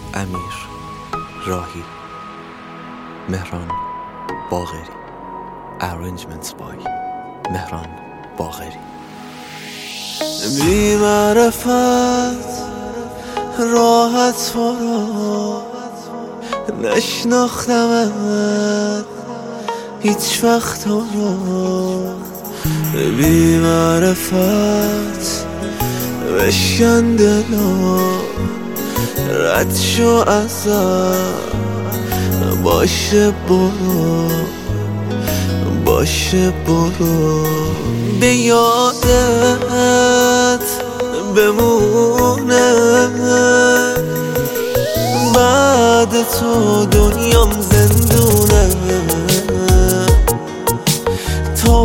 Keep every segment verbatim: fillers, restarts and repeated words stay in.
امیر راهی، مهران باقری. Arrangements by مهران باقری. بی معرفت راحت تو را نشناختمت هیچ وقت تو را. بی معرفت بشکن دلا رد شو ازم باشه برو باشه برو. به یادت بمونه بعد تو دنیام زندونه. تو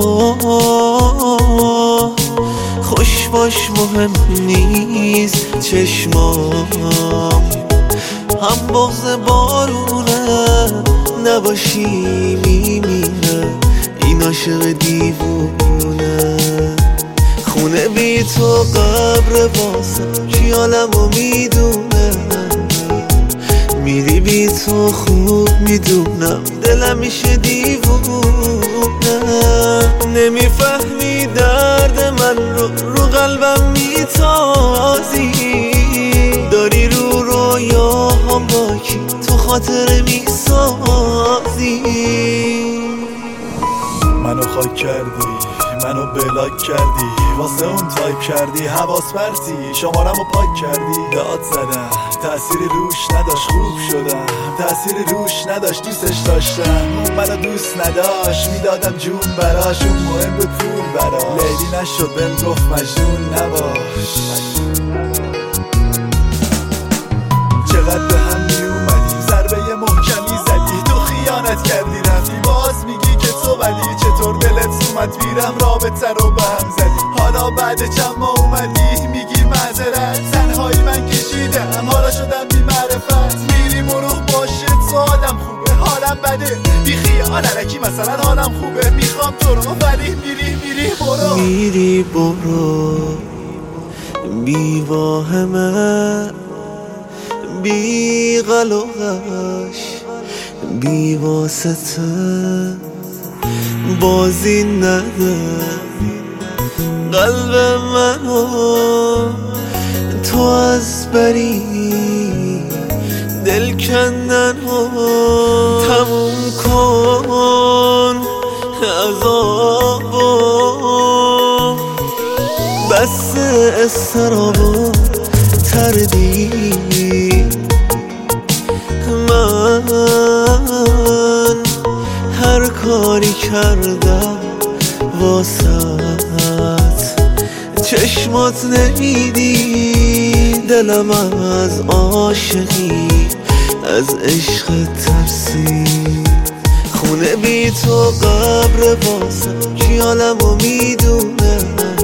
خوش باش مهم نیست چشمام هم بغض بارونه نباشی میمیره این عاشق دیوونه. خونه بی تو قبر واسم خیالمو میدونه میری بی تو خوب میدونم دلم میشه دیوونه. نمیفهمی درد من رو رو قلبم میتازی داری رو رویاهام با کی تو خاطر میسازی. منو خاک کردی منو بلاک کردی واسه اون تایپ کردی حواس پرتی شمارمو پاک کردی. داد زدم تأثیری روش نداشت خوب شدم تأثیری روش نداشت دوستش داشتم اون منو دوست نداشت میدادم جون براش اون مهم بود پول براش. لیلی نشد بهم گفت مجنون نباش. چقدر به هم میومدی ضربه محکمی زدی تو خیانت کردی رفتی باز میگی که تو ولی چطور دلت اومد میرم رابطه رو به هم زدی. حالا بعد چند ماه اومدی میگی معذرت تنهایی من کشیدم حالا شدم بی معرفت میری مرو باشه تو آدم خوبه حالم بده بی خیال علکی مثلا حالم خوبه میخوام تو رو ولی میری میری برو میری برو بی واهمه بی قلقش بی واسطه بازی نده قلب منو تو از بری دل کندن ها تموم کن عذابو بس استرابو تردید. من هر کاری کردم واسط چشمات نمیدی دلم از عاشقی از عشق ترسید. خونه بی تو قبر واسم خیالمو میدونه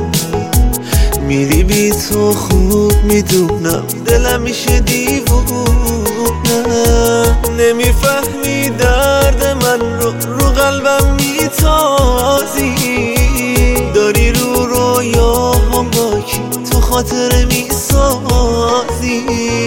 میری بی تو خوب میدونم دلم میشه دیوونه. نمیفهمی درد من رو رو قلبم میتازی داری رو رویاهام با کی تو خاطر میسازی.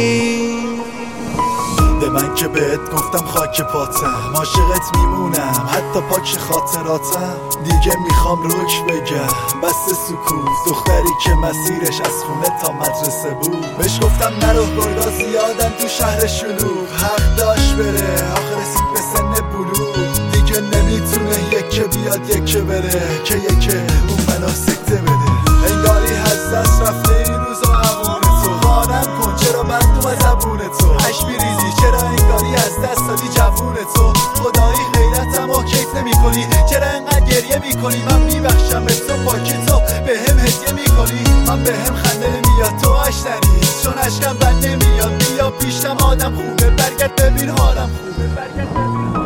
به من که بهت گفتم خاک پاتم عاشقت میمونم حتی پاک خاطراتم دیگه میخوام روک بگم بس سکوت. دختری که مسیرش از خونه تا مدرسه بود بهش گفتم نرو گرگا زیادن تو شهر شلوغ حق داشت بره آخر رسید به سن بلوغ دیگه نمیتونه یکه بیاد یکه بره که یکه اون منو سکته بده. انگاری از دست رفته این روزا همون تو خانم کن چرا بندوم از زبون تو هش بیریزی چرا انگاری از دست دادی جوون تو خدایی غیرتم و کیف نمی کنی چرا انقدر گریه می کنی من میبخشم به تو پاکی تو به هم هدیه می کنی من به هم خنده نمیاد تو اشتری چون اشکم بند نمیاد بیا پیشم آدم خوبه برگرد ببین حالم خوبه برگرد ببین